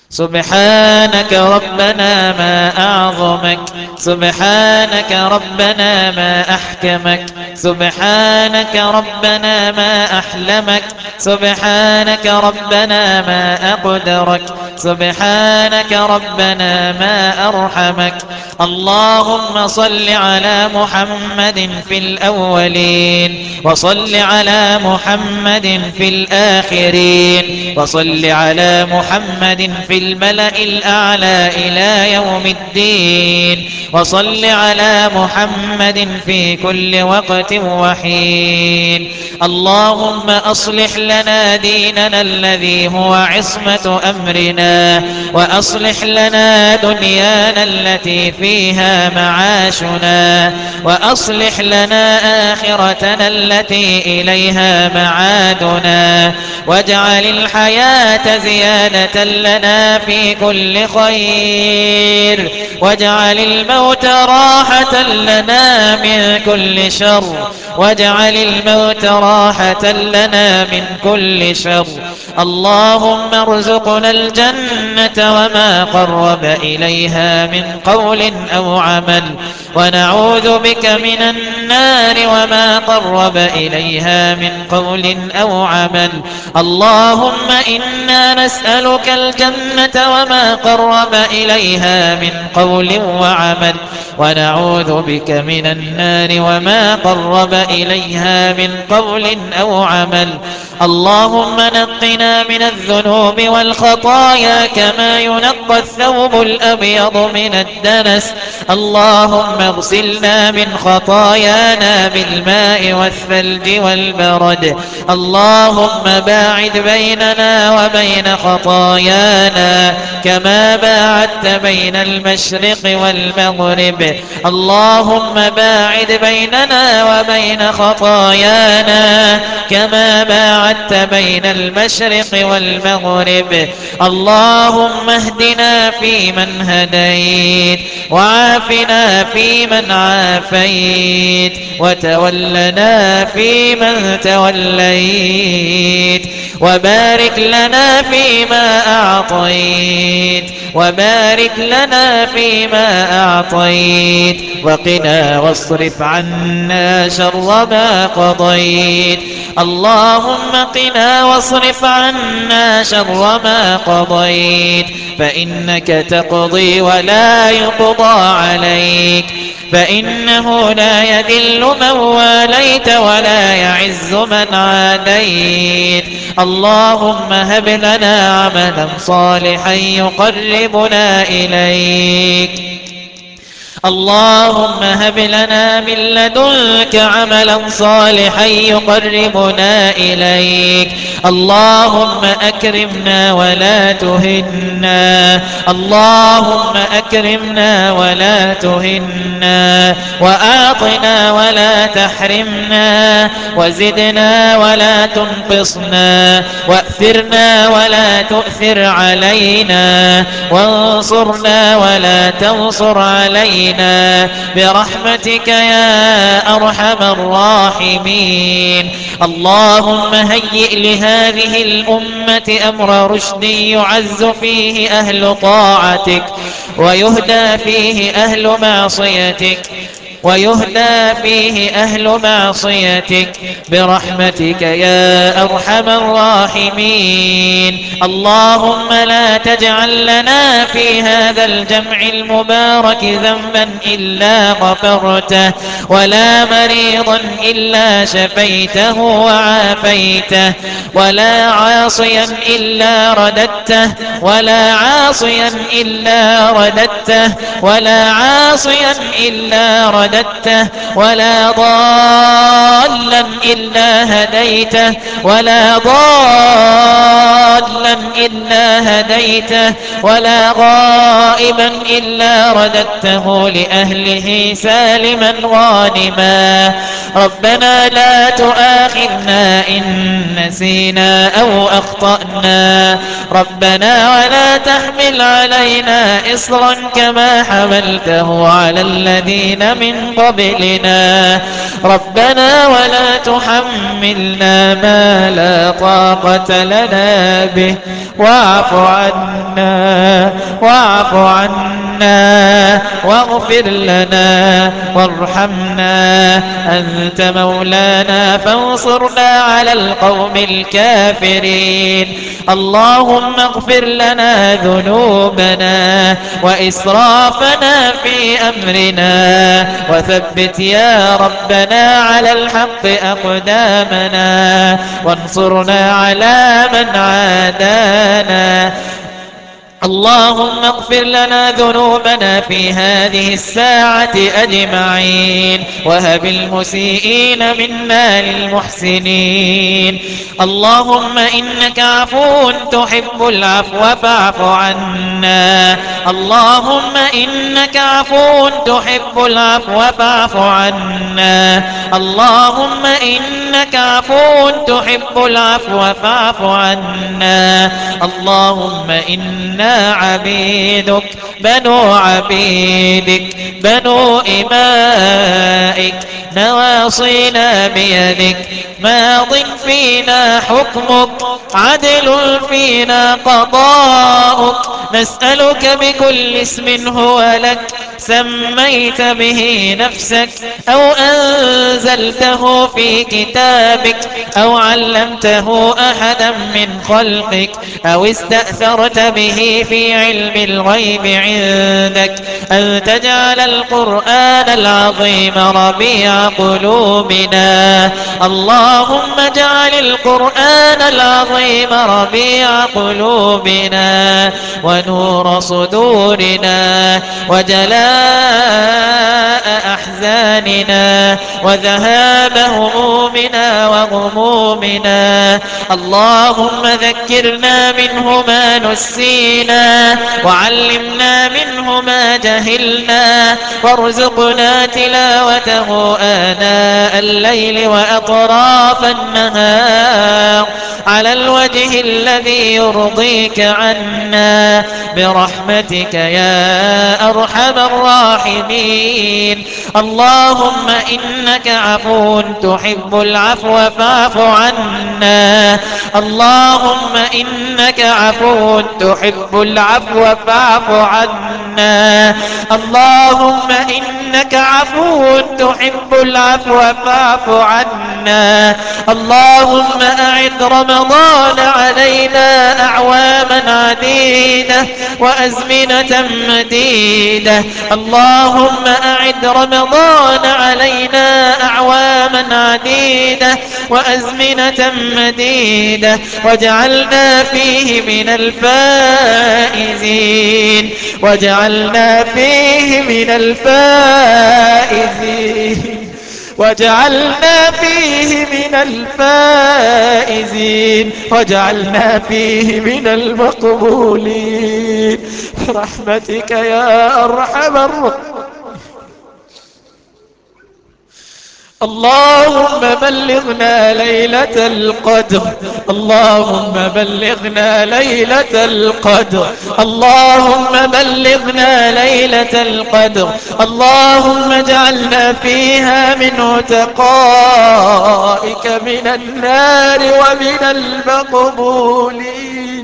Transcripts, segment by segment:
سبحانك ربنا ما أعظمك، سبحانك ربنا ما أحكمك، سبحانك ربنا ما أحلمك، سبحانك ربنا ما أقدرك، سبحانك ربنا ما أرحمك. اللهم صل على محمد في الأولين، وصل على محمد في الآخرين، وصل على محمد في الملأ الأعلى إلى يوم الدين، وصل على محمد في كل وقت وحين. اللهم أصلح لنا ديننا الذي هو عصمة أمرنا، وأصلح لنا دنيانا التي فيها معاشنا، وأصلح لنا آخرتنا التي إليها معادنا، واجعل الحياة زيادة لنا في كل خير، واجعل الموت راحة لنا من كل شر، واجعل الموت راحة لنا من كل شر. اللهم ارزقنا الجنة وما قرب إليها من قول أو عمل، ونعوذ بك من النار وما قرب إليها من قول أو عمل. اللهم إنا نسألك الجنة وما قرب إليها من قول وعمل، ونعوذ بك من النار وما قرب إليها من قول أو عمل. اللهم نقنا من الذنوب والخطايا كما ينقى الثوب الأبيض من الدنس. اللهم اغسلنا من خطايانا بالماء والثلج والبرد. اللهم باعد بيننا وبين خطايانا كما باعدت بين المشرق والمغرب. اللهم باعد بيننا وبين خطايانا كما باعدت بين المشرق والمغرب. اللهم اهدنا فيمن هديت، وعافنا فيمن عافيت، وتولنا فيمن توليت، وبارك لنا فيما أعطيت، وبارك لنا فيما أعطيت، وقنا واصرف عنا شر ما قضيت. اللهم قنا واصرف عنا شر ما قضيت، فإنك تقضي ولا يقضى عليك، فإنه لا يذل من واليت ولا يعز من عاديت. اللهم هب لنا عملا صالحا يقربنا إليك. اللهم هب لنا من لدنك عملا صالحا يقربنا إليك. اللهم أكرمنا ولا تهنا، اللهم أكرمنا ولا تهنا، وأعطنا ولا تحرمنا، وزدنا ولا تنقصنا، وأثرنا ولا تؤثر علينا، وانصرنا ولا تنصر علينا برحمتك يا أرحم الراحمين. اللهم هيئ لهذه الأمة أمر رشد يعز فيه أهل طاعتك، ويهدى فيه أهل معصيتك، ويهدى فيه أهل معصيتك برحمتك يا أرحم الراحمين. اللهم لا تجعل لنا في هذا الجمع المبارك ذنبا إلا غفرته، ولا مريضا إلا شفيته وعافيته، ولا عاصيا إلا رددته، ولا عاصيا إلا رددته، ولا عاصيا إلا رددته، ولا ضالا إلا هديته، ولا ضالا إلا هديته، ولا غائبا إلا رددته لأهله سالما غانما. ربنا لا تؤاخذنا إن نسينا أو أخطأنا ربنا ولا تحمل علينا إصرا كما حملته على الذين من قبلنا ربنا ولا تحملنا ما لا طاقة لنا به واعف عنا واغفر لنا وارحمنا أنت مولانا فانصرنا على القوم الكافرين اللهم اغفر لنا ذنوبنا وإسرافنا في أمرنا وثبت يا ربنا على الحق أقدامنا وانصرنا على من عادانا اللهم اغفر لنا ذنوبنا في هذه الساعة أجمعين وهب المسيئين منا للمحسنين اللهم إنك عفو تحب العفو فاعف عنا اللهم إنك عفو تحب العفو فاعف عنا اللهم إنك عفو تحب العفو فاعف عنا اللهم إنا عبيدك بنو إمائك نواصينا بيدك ماض فينا حكمك عدل فينا قضاؤك نسألك بكل اسم هو لك سميت به نفسك أو أنزلته في كتابك أو علمته أحدا من خلقك أو استأثرت به في علم الغيب عندك أن تجعل القرآن العظيم ربيع قلوبنا اللهم اجعل القرآن العظيم ربيع قلوبنا ونور صدورنا وجلاء أحزاننا وذهاب همومنا وغمومنا اللهم ذكرنا منه ما نسينا وعلمنا منه ما جهلنا وارزقنا تلاوته آناء الليل وأطراف النهار على الوجه الذي يرضيك عنا برحمتك يا أرحم الراحمين اللهم إنك عفو تحب العفو فاعف عنا اللهم إنك عفو تحب العفو فاعف عنا اللهم إنك عفو تحب العفو فاعف عنا اللهم أعد رمضان علينا أعواما عديدة وأزمنة مديدة اللهم أعد رمضان علينا أعواما عديدة وأزمنة مديدة واجعلنا فيه من الفائزين واجعلنا فيه من الفائزين وجعلنا فيه من الفائزين وجعلنا فيه من المقبولين برحمتك يا أرحم الراحمين اللهم بلغنا ليلة القدر اللهم بلغنا ليلة القدر اللهم بلغنا ليلة القدر اللهم اجعلنا فيها من عتقائك من النار ومن المقبولين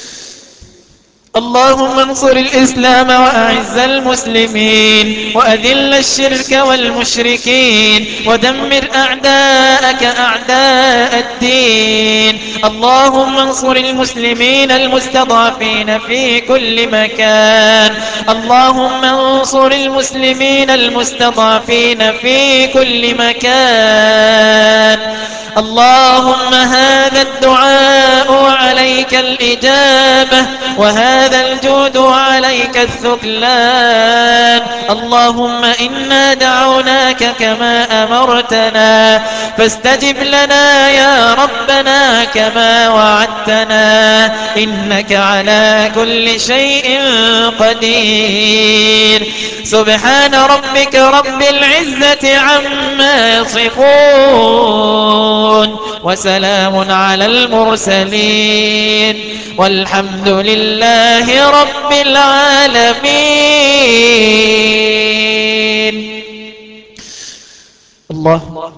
اللهم انصر الإسلام وأعز المسلمين وأذل الشرك والمشركين ودمر أعداءك أعداء الدين اللهم انصر المسلمين المستضعفين في كل مكان اللهم انصر المسلمين المستضعفين في كل مكان اللهم هذا الدعاء وعليك الإجابة، وهذا الجود وعليك الثكلان. اللهم إنا دعوناك كما أمرتنا فاستجب لنا يا ربنا كما وعدتنا، إنك على كل شيء قدير. سبحان ربك رب العزة عما يصفون، وسلام على المرسلين، والحمد لله رب العالمين. الله.